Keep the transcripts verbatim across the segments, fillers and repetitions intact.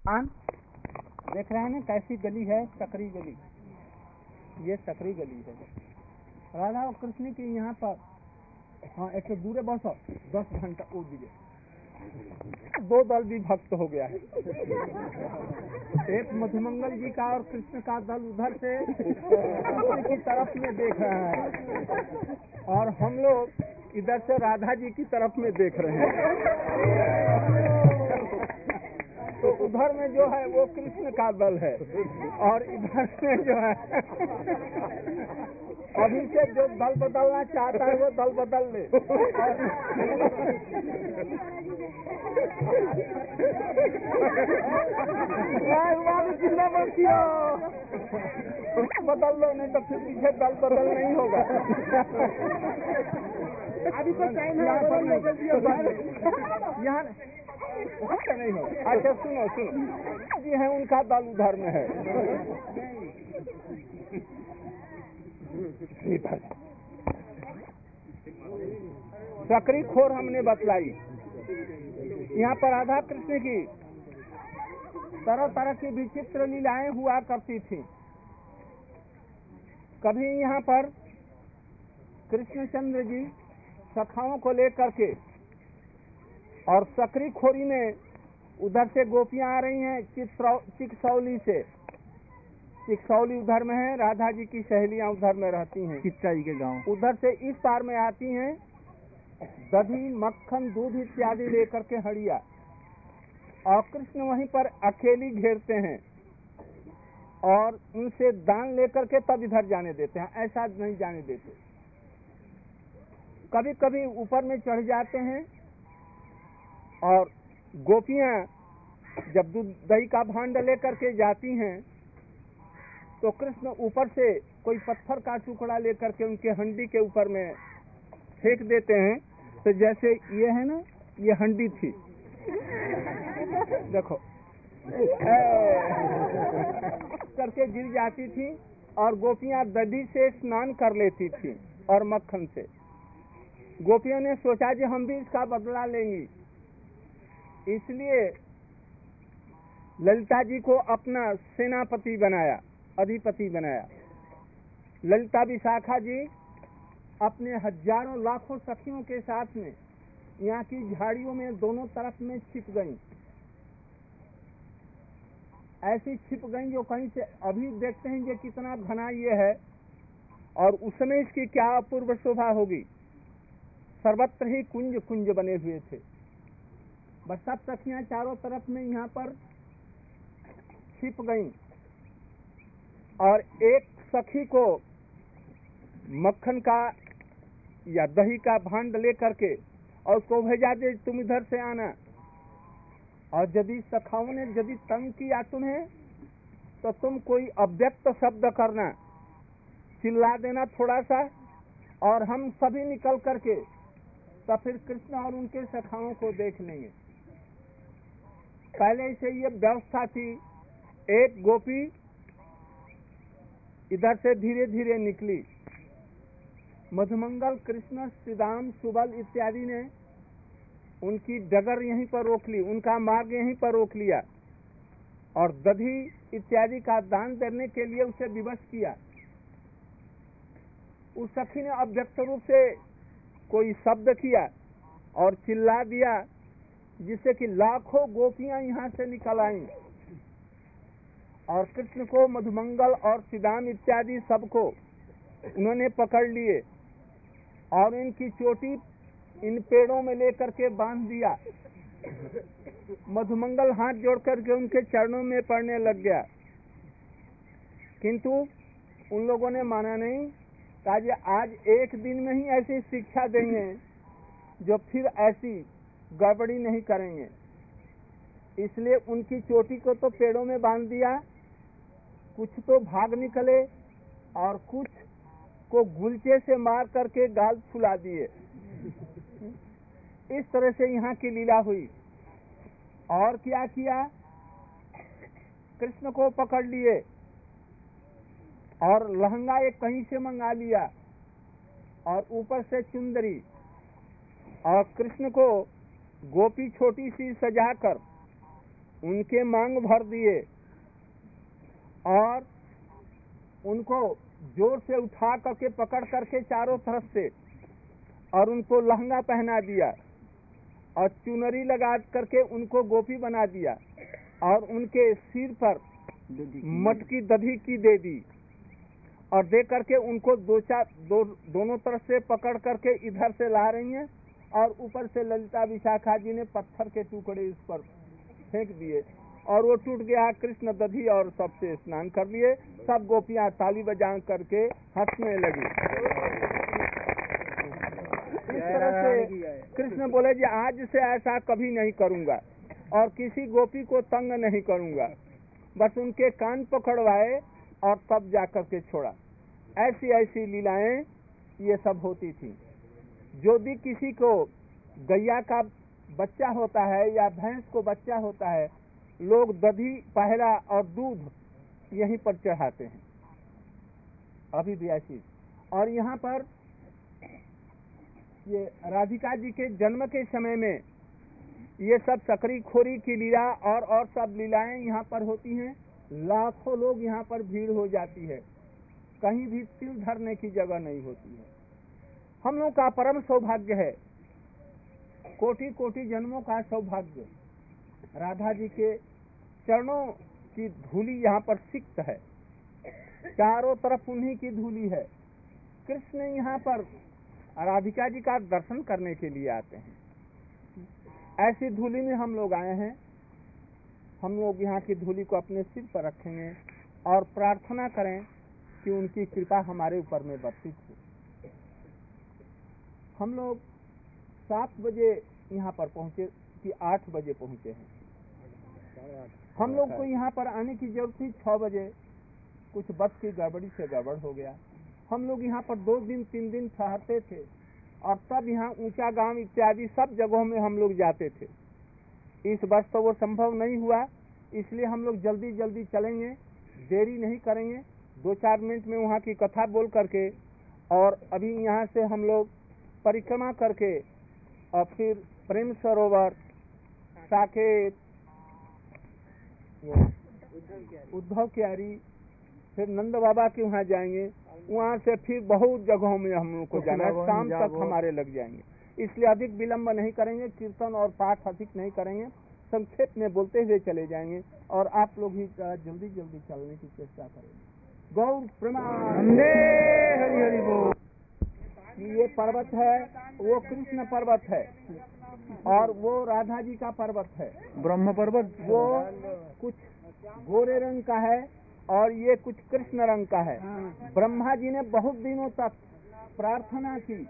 आन देख रहे हैं ना कैसी गली है, सकरी गली। ये सकरी गली है राधा और कृष्ण की यहाँ पर। हाँ एक दूर बस दस घंटा ओ दिए दो दल भी भक्त हो गया है। एक मधुमंगल जी का और कृष्ण का दल उधर से कृष्ण की तरफ में देख रहा है और हम लोग इधर से राधा जी की तरफ में देख रहे हैं। तो उधर में जो है वो कृष्ण का दल है और इधर में जो है अभी से जो दल बदलना चाहता है वो दल बदल ले। बदल लो नहीं तो फिर पीछे दल बदल नहीं होगा। अभी तो टाइम है यहाँ नहीं हो। अच्छा सुनो सुनो जी है उनका दल उधर में है। सकरी खोर हमने बतलाई। यहाँ पर राधा कृष्ण की तरह तरह की विचित्र लीलाएं हुआ करती थी। कभी यहाँ पर कृष्णचंद्र जी सखाओं को लेकर के और सकरी खोरी में उधर से गोपियां आ रही हैं चिकसौली से। चिकसौली उधर में है, राधा जी की सहेलियां उधर में रहती हैं चिच्चाई के गांव। उधर से इस पार में आती हैं दही मक्खन दूध इत्यादि लेकर के हड़िया और कृष्ण वहीं पर अकेली घेरते हैं और उनसे दान लेकर के तब इधर जाने देते हैं, ऐसा नहीं जाने देते। कभी कभी ऊपर में चढ़ जाते हैं और गोपियां जब दूध दही का भांड लेकर के जाती हैं तो कृष्ण ऊपर से कोई पत्थर का टुकड़ा लेकर के उनके हंडी के ऊपर में फेंक देते हैं। तो जैसे ये है ना, ये हंडी थी देखो करके गिर जाती थी और गोपियां दधी से स्नान कर लेती थी और मक्खन से। गोपियों ने सोचा कि हम भी इसका बदला लेंगी, इसलिए ललिता जी को अपना सेनापति बनाया, अधिपति बनाया। ललिता विशाखा जी अपने हजारों लाखों सखियों के साथ में यहाँ की झाड़ियों में दोनों तरफ में छिप गईं। ऐसी छिप गईं जो कहीं से अभी देखते हैं कि कितना घना ये है और उस समय इसकी क्या अपूर्व शोभा होगी। सर्वत्र ही कुंज कुंज बने हुए थे। बस सब सखियां चारों तरफ में यहाँ पर छिप गईं और एक सखी को मक्खन का या दही का भांड ले करके और उसको भेजा दे तुम इधर से आना। और यदि सखाओं ने यदि तंग किया तुम्हें तो तुम कोई अव्यक्त शब्द करना, चिल्ला देना थोड़ा सा और हम सभी निकल करके तो फिर कृष्ण और उनके सखाओं को देख लेंगे। पहले से ये व्यवस्था थी। एक गोपी इधर से धीरे धीरे निकली। मधुमंगल कृष्ण श्रीदाम सुबल इत्यादि ने उनकी डगर यहीं पर रोक ली, उनका मार्ग यहीं पर रोक लिया और दधी इत्यादि का दान देने के लिए उसे विवश किया। उस सखी ने अव्यक्त रूप से कोई शब्द किया और चिल्ला दिया जिससे कि लाखों गोपियां यहाँ से निकल आईं और कृष्ण को मधुमंगल और श्रीदाम इत्यादि सबको उन्होंने पकड़ लिए और इनकी चोटी इन पेड़ों में लेकर के बांध दिया। मधुमंगल हाथ जोड़ करके उनके चरणों में पड़ने लग गया, किंतु उन लोगों ने माना नहीं। कहा आज एक दिन में ही ऐसी शिक्षा देंगे जो फिर ऐसी गड़बड़ी नहीं करेंगे। इसलिए उनकी चोटी को तो पेड़ों में बांध दिया, कुछ तो भाग निकले और कुछ को गुलचे से मार करके गाल फुला दिए। इस तरह से यहाँ की लीला हुई। और क्या किया, कृष्ण को पकड़ लिए और लहंगा एक कहीं से मंगा लिया और ऊपर से चुंदरी और कृष्ण को गोपी छोटी सी सजाकर उनके मांग भर दिए और उनको जोर से उठा करके पकड़ करके चारों तरफ से और उनको लहंगा पहना दिया और चुनरी लगा करके उनको गोपी बना दिया और उनके सिर पर मटकी दधी की दे दी और दे करके उनको दो चार दो दोनों तरफ से पकड़ करके इधर से ला रही हैं और ऊपर से ललिता विशाखा जी ने पत्थर के टुकड़े इस पर फेंक दिए और वो टूट गया। कृष्ण दधी और सबसे स्नान कर लिए। सब गोपियां ताली बजा करके हंसने लगी। इस तरह से कृष्ण बोले जी आज से ऐसा कभी नहीं करूंगा और किसी गोपी को तंग नहीं करूंगा। बस उनके कान पकड़वाए और तब जाकर के छोड़ा। ऐसी ऐसी लीलाएं ये सब होती थी। जो भी किसी को गैया का बच्चा होता है या भैंस को बच्चा होता है, लोग दधी पहला और दूध यहीं पर चढ़ाते हैं। अभी भी ऐसी। और यहाँ पर ये राधिका जी के जन्म के समय में ये सब सकरी खोरी की लीला और और सब लीलाएं यहाँ पर होती हैं। लाखों लोग यहाँ पर भीड़ हो जाती है। कहीं भी तिल धरने की जगह नहीं होती है। हम लोग का परम सौभाग्य है, कोटि कोटि जन्मों का सौभाग्य। राधा जी के चरणों की धूली यहाँ पर सिक्त है, चारों तरफ उन्हीं की धूली है। कृष्ण यहाँ पर राधिका जी का दर्शन करने के लिए आते हैं। ऐसी धूली में हम लोग आए हैं। हम लोग यहाँ की धूली को अपने सिर पर रखेंगे और प्रार्थना करें कि उनकी कृपा हमारे ऊपर में बरसित हो। हम लोग सात बजे यहाँ पर पहुँचे कि आठ बजे पहुँचे हैं। हम लोग को यहाँ पर आने की जरूरत थी छह बजे। कुछ बस की गड़बड़ी से गड़बड़ हो गया। हम लोग यहाँ पर दो दिन तीन दिन ठहरते थे और तब यहाँ ऊंचा गांव इत्यादि सब जगहों में हम लोग जाते थे। इस वर्ष तो वो संभव नहीं हुआ, इसलिए हम लोग जल्दी जल्दी चलेंगे, देरी नहीं करेंगे। दो चार मिनट में वहाँ की कथा बोल करके और अभी यहाँ से हम लोग परिक्रमा करके और फिर प्रेम सरोवर, साकेत, उद्धव क्यारी, फिर नंद बाबा के वहाँ जाएंगे। वहाँ से फिर बहुत जगहों में हम लोग को जाना है। शाम तक हमारे लग जाएंगे, इसलिए अधिक विलम्ब नहीं करेंगे। कीर्तन और पाठ अधिक नहीं करेंगे, संक्षेप में बोलते हुए चले जाएंगे और आप लोग ही जल्दी जल्दी चलने की चेष्टा करेंगे। गौर प्रमानंदे हरि हरि बोल। ये पर्वत है वो कृष्ण पर्वत है और वो राधा जी का पर्वत है ब्रह्म पर्वत। वो कुछ गोरे रंग का है और ये कुछ कृष्ण रंग का है। ब्रह्मा जी ने बहुत दिनों तक प्रार्थना की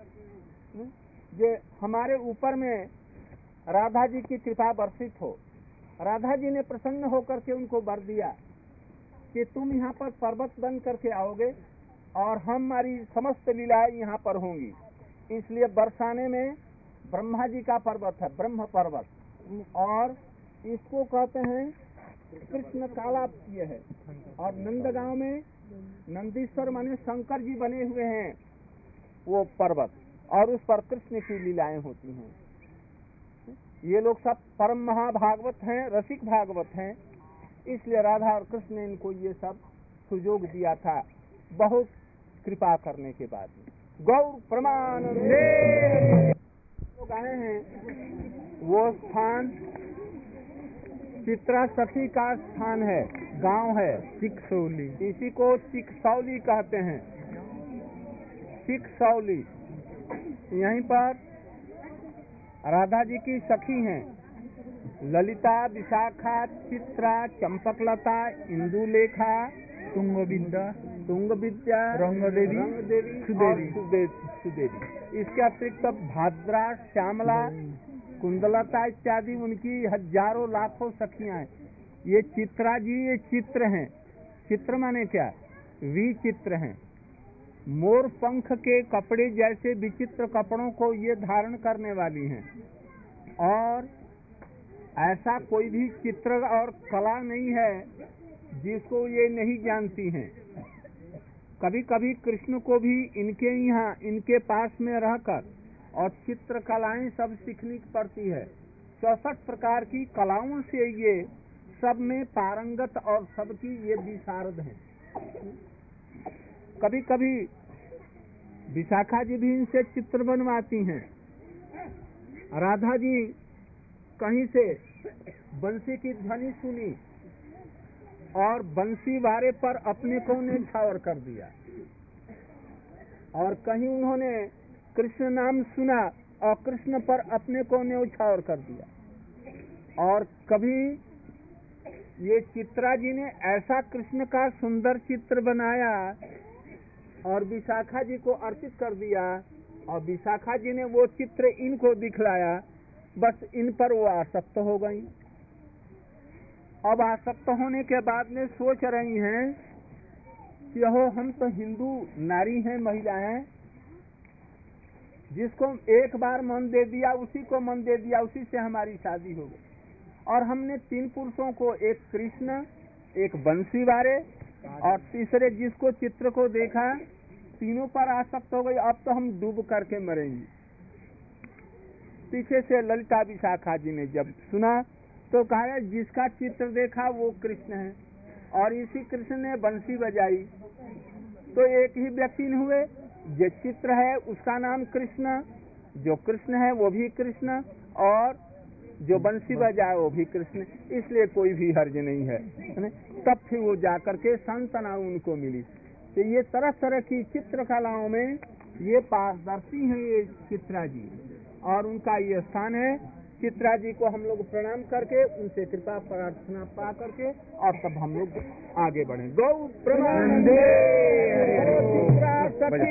कि हमारे ऊपर में राधा जी की कृपा वर्षित हो। राधा जी ने प्रसन्न होकर के उनको वर दिया कि तुम यहाँ पर पर्वत बन करके आओगे और हमारी समस्त लीलाएं यहाँ पर होंगी। इसलिए बरसाने में ब्रह्मा जी का पर्वत है, ब्रह्म पर्वत, और इसको कहते हैं कृष्ण काला ये है। और नंदगांव में नंदीश्वर माने शंकर जी बने हुए हैं वो पर्वत, और उस पर कृष्ण की लीलाएं होती हैं। ये लोग सब परम महाभागवत हैं, रसिक भागवत हैं। इसलिए राधा और कृष्ण ने इनको ये सब सुयोग दिया था बहुत कृपा करने के बाद। गौर प्रमानंदे लोग आए हैं। वो स्थान चित्रा सखी का स्थान है, गांव है चिकसौली। इसी को चिकसौली कहते हैं, चिकसौली। यहीं पर राधा जी की सखी हैं ललिता, विशाखा, चित्रा, चंपकलता, इंदुलेखा, तुंगविद्या, तुंगविद्या, रंगदेवी, रंगदेवी, सुदेवी, सुदेवी। इसके अतिरिक्त भाद्रा, श्यामला, कुंदलता इत्यादि उनकी हजारों लाखों सखियां हैं। ये चित्रा जी ये चित्र हैं। चित्र माने क्या? विचित्र हैं। मोर पंख के कपड़े जैसे विचित्र कपड़ों को ये धारण करने वाली हैं। और ऐसा कोई भी चित्र और कला नहीं है जिसको ये नहीं जानती हैं। कभी कभी कृष्ण को भी इनके यहाँ इनके पास में रहकर और चित्र कलाएं सब सीखनी पड़ती है। चौसठ प्रकार की कलाओं से ये सब में पारंगत और सबकी ये विशारद हैं। कभी कभी विशाखा जी भी इनसे चित्र बनवाती हैं। राधा जी कहीं से बंसी की ध्वनि सुनी और बंसी वारे पर अपने को न्यौछावर कर दिया, और कहीं उन्होंने कृष्ण नाम सुना और कृष्ण पर अपने को न्यौछावर कर दिया। और कभी ये चित्रा जी ने ऐसा कृष्ण का सुंदर चित्र बनाया और विशाखा जी को अर्पित कर दिया, और विशाखा जी ने वो चित्र इनको दिखलाया, बस इन पर वो आसक्त हो गई। अब आसक्त होने के बाद में सोच रही हैं कि हो हम तो हिंदू नारी हैं, महिला हैं, जिसको एक बार मन दे दिया उसी को मन दे दिया, उसी से हमारी शादी हो गई। और हमने तीन पुरुषों को, एक कृष्ण, एक बंसी वारे और तीसरे जिसको चित्र को देखा, तीनों पर आसक्त हो गई। अब तो हम डूब करके मरेंगे। पीछे से ललिता विशाखा जी ने जब सुना तो कहा जिसका चित्र देखा वो कृष्ण है, और इसी कृष्ण ने बंसी बजाई, तो एक ही व्यक्ति न हुए। जो चित्र है उसका नाम कृष्ण, जो कृष्ण है वो भी कृष्ण, और जो बंसी बजाए वो भी कृष्ण, इसलिए कोई भी हर्ज नहीं है। तब फिर वो जाकर के संतना उनको मिली। तो ये तरह तरह की चित्रकलाओं में ये पारदर्शी हैं ये चित्रा जी, और उनका ये स्थान है। चित्रा जी को हम लोग प्रणाम करके उनसे कृपा प्रार्थना पा करके और तब हम लोग आगे बढ़े। गौ प्रमानंदे चित्रा सखी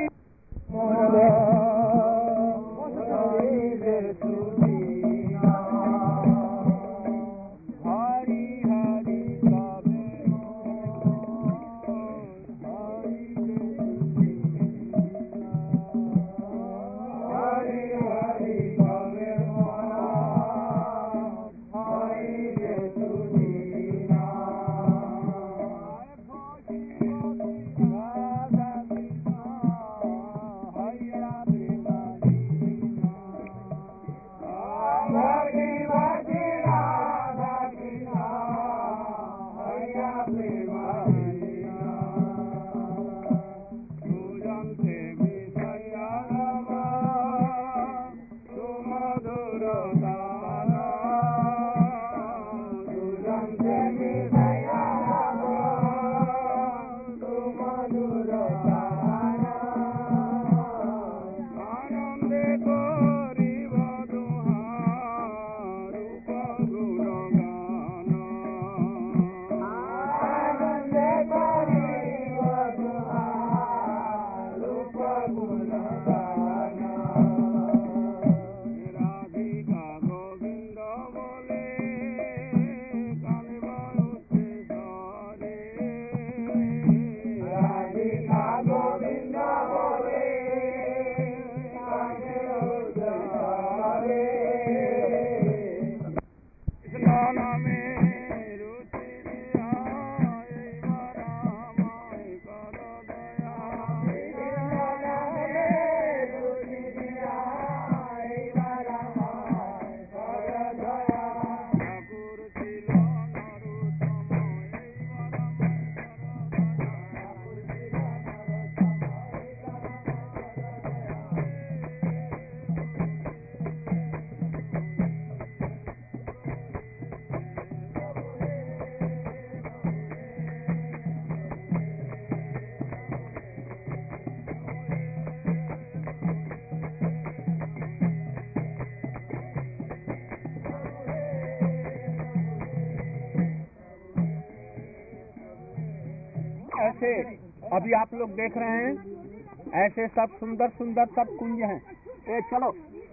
ऐसे अभी आप लोग देख रहे हैं, ऐसे सब सुंदर सुंदर सब कुंज हैं। ए चलो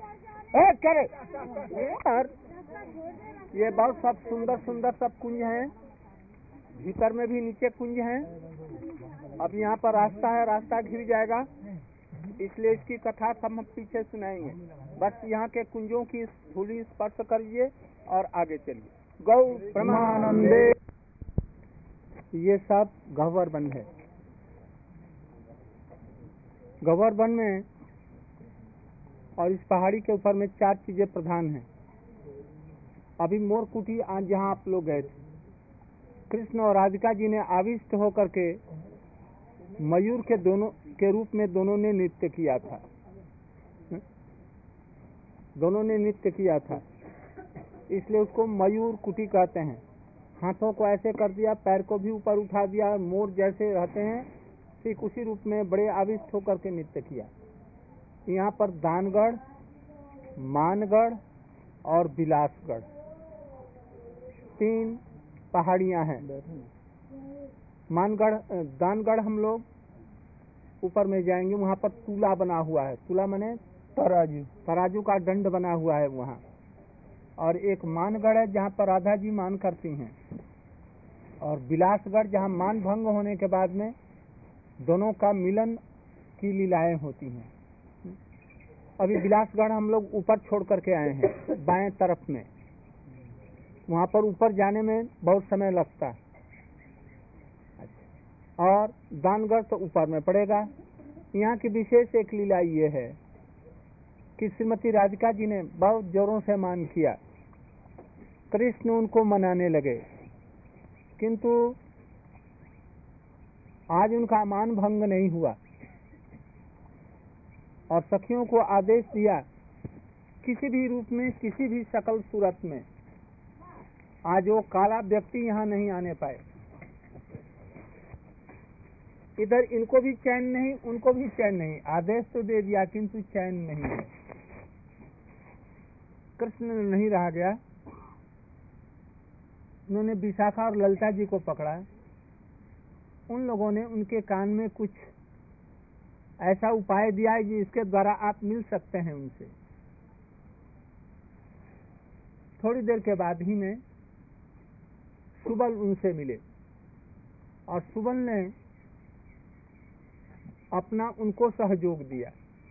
ए करे यार, ये बहुत सब सुंदर सुंदर सब कुंज हैं। भीतर में भी नीचे कुंज हैं। अब यहाँ पर रास्ता है, रास्ता घिर जाएगा, इसलिए इसकी कथा सब हम पीछे सुनाएंगे। बस यहाँ के कुंजों की धूली स्पर्श करिए और आगे चलिए। गौ प्रमानंदे। ये सब गह्वर वन है। गह्वर वन में और इस पहाड़ी के ऊपर में चार चीजें प्रधान हैं। अभी मोरकुटी आज जहाँ आप लोग गए थे, कृष्ण और राधिका जी ने आविष्ट होकर के मयूर के दोनों के रूप में दोनों ने नृत्य किया था, दोनों ने नृत्य किया था, इसलिए उसको मयूर कुटी कहते हैं। हाथों को ऐसे कर दिया, पैर को भी ऊपर उठा दिया, मोर जैसे रहते हैं ठीक उसी रूप में बड़े आविष्ट होकर के नृत्य किया। यहाँ पर दानगढ़, मानगढ़ और बिलासगढ़ तीन पहाड़ियाँ हैं। मानगढ़ दानगढ़ हम लोग ऊपर में जाएंगे, वहाँ पर तुला बना हुआ है। तुला माने तराजू, तराजू का दंड बना हुआ है वहाँ। और एक मानगढ़ है जहाँ पर राधा जी मान करती हैं, और बिलासगढ़ जहाँ मान भंग होने के बाद में दोनों का मिलन की लीलाएं होती हैं। अभी बिलासगढ़ हम लोग ऊपर छोड़ करके आए हैं बाएं तरफ में, वहाँ पर ऊपर जाने में बहुत समय लगता है। और दानगढ़ तो ऊपर में पड़ेगा। यहाँ की विशेष एक लीला ये है कि श्रीमती राधिका जी ने बहुत जोरों से मान किया, कृष्ण उनको मनाने लगे, किंतु आज उनका मान भंग नहीं हुआ। और सखियों को आदेश दिया किसी भी रूप में, किसी भी शकल सूरत में आज वो काला व्यक्ति यहाँ नहीं आने पाए। इधर इनको भी चैन नहीं, उनको भी चैन नहीं। आदेश तो दे दिया किंतु चैन नहीं है। कृष्ण नहीं रहा गया, उन्होंने विशाखा और ललिता जी को पकड़ा। उन लोगों ने उनके कान में कुछ ऐसा उपाय दिया है जिसके द्वारा आप मिल सकते हैं उनसे। थोड़ी देर के बाद ही में सुबल उनसे मिले, और सुबल ने अपना उनको सहयोग दिया।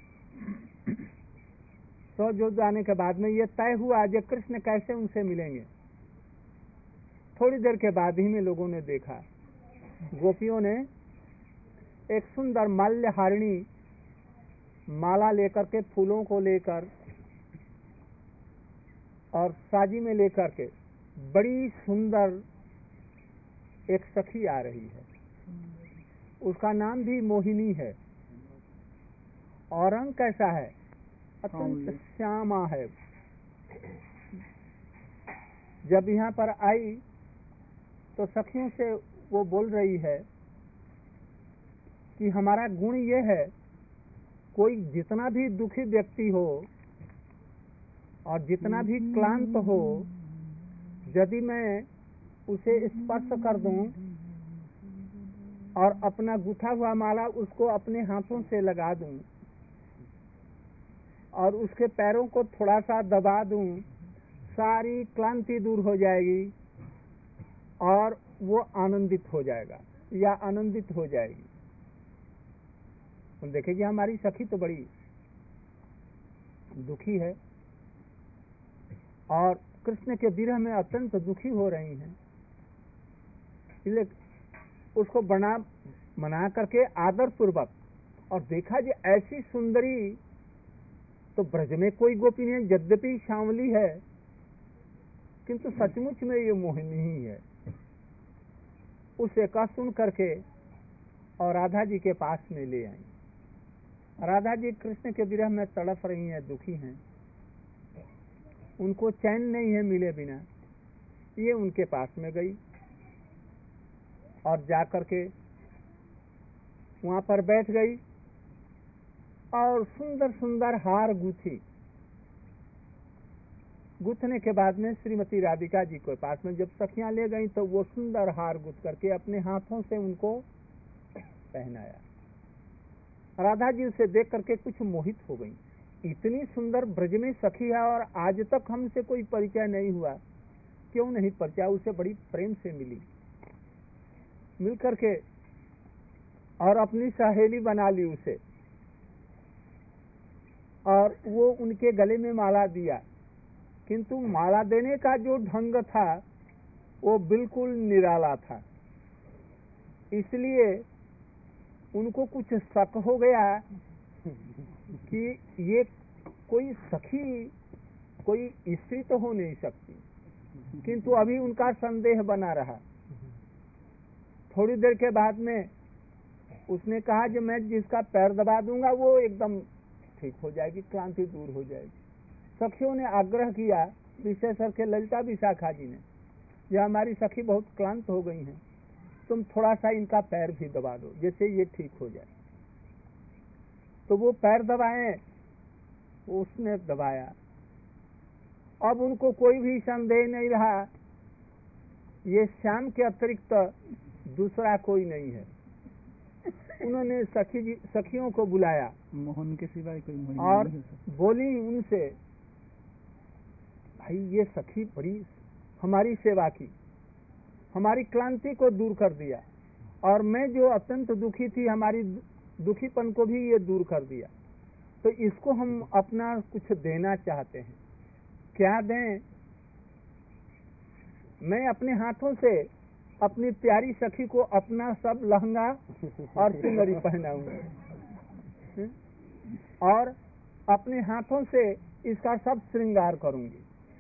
सहयोग आने के बाद में ये तय हुआ कि कृष्ण कैसे उनसे मिलेंगे। थोड़ी देर के बाद ही में लोगों ने देखा, गोपियों ने एक सुंदर माल्यहारिणी माला लेकर के, फूलों को लेकर और साजी में लेकर के बड़ी सुंदर एक सखी आ रही है। उसका नाम भी मोहिनी है और रंग कैसा है, अत्यंत श्यामा है। जब यहाँ पर आई तो सखियों से वो बोल रही है कि हमारा गुण ये है, कोई जितना भी दुखी व्यक्ति हो और जितना भी क्लांत हो, यदि मैं उसे स्पर्श कर दूं और अपना गुथा हुआ माला उसको अपने हाथों से लगा दूं और उसके पैरों को थोड़ा सा दबा दूं, सारी क्लांति दूर हो जाएगी और वो आनंदित हो जाएगा या आनंदित हो जाएगी। तो देखिए हमारी सखी तो बड़ी दुखी है और कृष्ण के विरह में अत्यंत दुखी हो रही हैं, इसलिए उसको बना मना करके आदर पूर्वक। और देखा जी ऐसी सुंदरी तो ब्रज में कोई गोपी नहीं, यद्यपि श्यामली है किंतु सचमुच में ये मोहिनी ही है। उसे कह सुन करके और राधा जी के पास में ले आई। राधा जी कृष्ण के विरह में तड़प रही हैं, दुखी हैं, उनको चैन नहीं है मिले बिना। ये उनके पास में गई और जाकर के वहां पर बैठ गई और सुंदर सुंदर हार गूथी। गूथने के बाद में श्रीमती राधिका जी के पास में जब सखियां ले गई तो वो सुंदर हार गूथ करके अपने हाथों से उनको पहनाया। राधा जी उसे देख करके कुछ मोहित हो गई। इतनी सुंदर ब्रज में सखी है और आज तक हमसे कोई परिचय नहीं हुआ, क्यों नहीं परिचय, उसे बड़ी प्रेम से मिली। मिल करके और अपनी सहेली बना ली उसे, और वो उनके गले में माला दिया। किंतु माला देने का जो ढंग था वो बिल्कुल निराला था, इसलिए उनको कुछ शक हो गया कि ये कोई सखी, कोई स्त्री तो हो नहीं सकती। किंतु अभी उनका संदेह बना रहा। थोड़ी देर के बाद में उसने कहा कि मैं जिसका पैर दबा दूंगा वो एकदम ठीक हो जाएगी, क्लांति दूर हो जाएगी। सखियों ने आग्रह किया, विशेषकर के ललिता विशाखा जी ने, यह हमारी सखी बहुत क्लांत हो गई हैं, तुम थोड़ा सा इनका पैर भी दबा दो जैसे ये ठीक हो जाए। तो वो पैर दबाए, उसने दबाया। अब उनको कोई भी संदेह नहीं रहा, ये श्याम के अतिरिक्त दूसरा कोई नहीं है। उन्होंने सखी जी सखियों को बुलाया, मोहन के सिवाय कोई मोहन और नहीं है। बोली उनसे, भाई ये सखी बड़ी हमारी सेवा की, हमारी क्लांति को दूर कर दिया, और मैं जो अत्यंत दुखी थी, हमारी दुखीपन को भी ये दूर कर दिया। तो इसको हम अपना कुछ देना चाहते हैं, क्या दें? मैं अपने हाथों से अपनी प्यारी सखी को अपना सब लहंगा और चुनरी पहनाऊंगा, और अपने हाथों से इसका सब श्रृंगार करूंगी।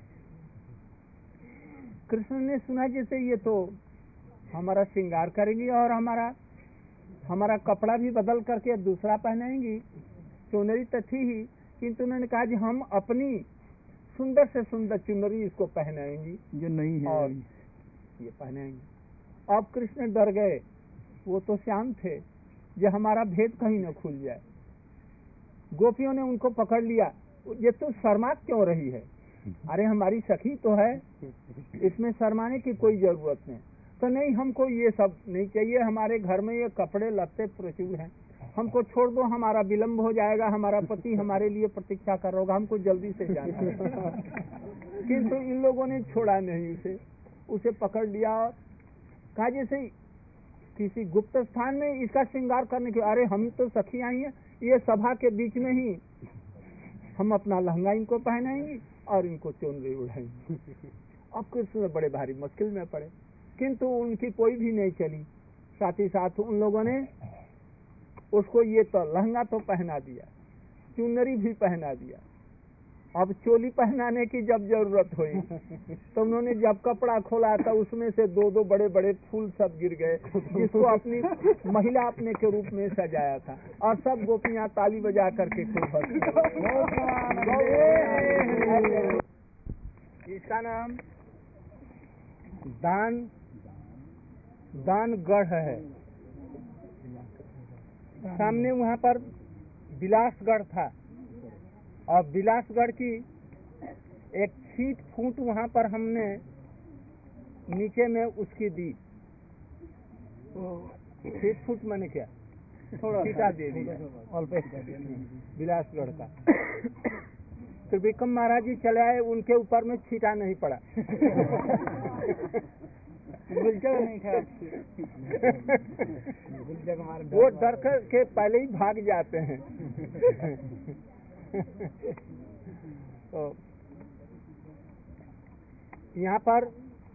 कृष्ण ने सुना जैसे ये तो हमारा श्रृंगार करेंगी और हमारा हमारा कपड़ा भी बदल करके दूसरा पहनाएंगी। चुनरी तो थी ही, किंतु उन्होंने कहा कि हम अपनी सुंदर से सुंदर चुनरी इसको पहनाएंगी जो नहीं है और ये पहनाएंगे। अब कृष्ण डर गए, वो तो श्याम थे, ये हमारा भेद कहीं न खुल जाए। गोपियों ने उनको पकड़ लिया, ये तो शर्मा क्यों रही है? अरे हमारी सखी तो है, इसमें शर्माने की कोई जरूरत नहीं। तो नहीं, हमको ये सब नहीं चाहिए, हमारे घर में ये कपड़े लत्ते प्रचुर हैं, हमको छोड़ दो, हमारा विलम्ब हो जाएगा, हमारा पति हमारे लिए प्रतीक्षा कर रहा होगा, हमको जल्दी से जाना है। किंतु इन लोगों ने छोड़ा नहीं उसे, उसे पकड़ लिया और कहा जैसे किसी गुप्त स्थान में इसका श्रृंगार करने के। अरे हम तो सखी आई हैं, ये सभा के बीच में ही हम अपना लहंगा इनको पहनाएंगे और इनको चुनरी उड़ाएंगे। अब कृष्ण बड़े भारी मुश्किल में पड़े, किंतु उनकी कोई भी नहीं चली। साथ ही साथ उन लोगों ने उसको ये तो लहंगा तो पहना दिया, चुनरी भी पहना दिया। अब चोली पहनाने की जब जरूरत हुई तो उन्होंने जब कपड़ा खोला तो उसमें से दो दो बड़े बड़े फूल सब गिर गए, जिसको अपनी महिला अपने के रूप में सजाया था, और सब गोपियां ताली बजा करके खूब हंसी। इसका नाम दान दानगढ़ है। सामने वहाँ पर बिलासगढ़ था, और बिलासगढ़ की एक छीट फूट वहाँ पर हमने नीचे में उसकी दी। छीट फूट मैंने क्या छीटा दे दिया बिलासगढ़ का। त्रिविक्रम महाराज जी चले आए, उनके ऊपर में छीटा नहीं पड़ा। नहीं था वो डर कर के पहले ही भाग जाते हैं। तो यहाँ पर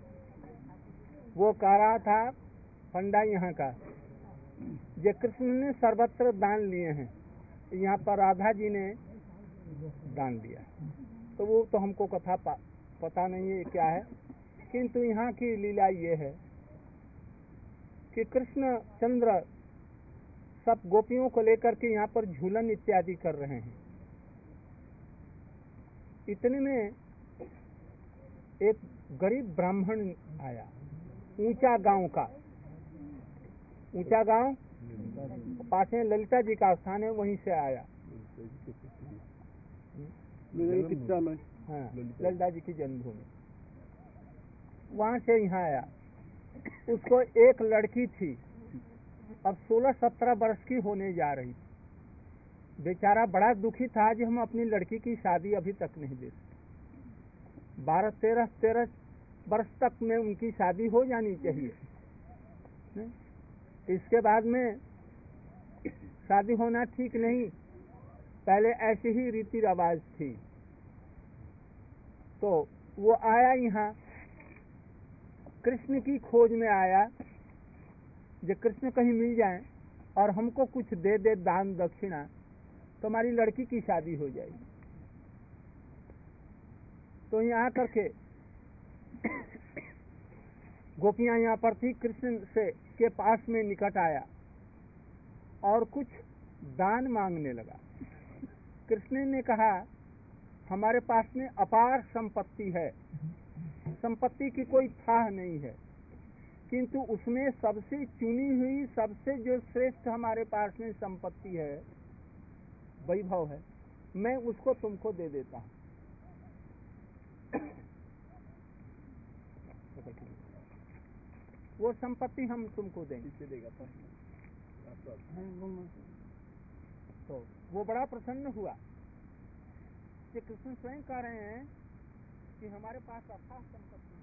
वो कह रहा था पंडा यहाँ का, ये कृष्ण ने सर्वत्र दान लिए हैं, यहाँ पर राधा जी ने दान दिया। तो वो तो हमको कथा पता नहीं है क्या है, किंतु यहाँ की लीला ये है कि कृष्ण चंद्र सब गोपियों को लेकर के यहाँ पर झूलन इत्यादि कर रहे हैं। इतने में एक गरीब ब्राह्मण आया, ऊंचा गांव का, ऊंचा गांव पास में ललिता जी का स्थान है, वहीं से आया। हाँ, ललिता जी की जन्मभूमि, वहां से यहाँ आया। उसको एक लड़की थी, अब सोलह सत्रह वर्ष की होने जा रही। बेचारा बड़ा दुखी था कि हम अपनी लड़की की शादी अभी तक नहीं दे सकते। बारह तेरह तेरह वर्ष तक में उनकी शादी हो जानी चाहिए, इसके बाद में शादी होना ठीक नहीं। पहले ऐसी ही रीति रिवाज थी। तो वो आया यहाँ, कृष्ण की खोज में आया, जो कृष्ण कहीं मिल जाए और हमको कुछ दे दे दान दक्षिणा, तो हमारी लड़की की शादी हो जाएगी। तो यहाँ करके गोपियां यहाँ पर थी, कृष्ण से के पास में निकट आया और कुछ दान मांगने लगा। कृष्ण ने कहा हमारे पास में अपार संपत्ति है, संपत्ति की कोई थाह नहीं है, किंतु उसमें सबसे चुनी हुई, सबसे जो श्रेष्ठ हमारे पास में संपत्ति है, वैभव है, मैं उसको तुमको दे देता हूँ। वो संपत्ति हम तुमको देंगे। देगा तो वो बड़ा प्रसन्न हुआ कि कृष्ण स्वयं कह रहे हैं कि हमारे पास अथाह संपत्ति